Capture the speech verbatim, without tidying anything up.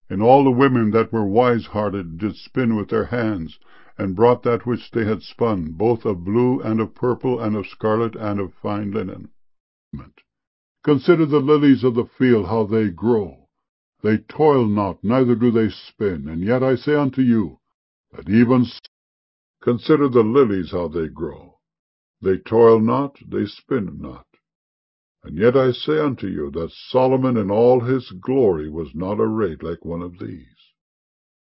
And all the women that were wise-hearted did spin with their hands, and brought that which they had spun, both of blue, and of purple, and of scarlet, and of fine linen. Consider the lilies of the field, how they grow. They toil not, neither do they spin. And yet I say unto you, that even so, consider the lilies how they grow. They toil not, they spin not. And yet I say unto you, that Solomon in all his glory was not arrayed like one of these.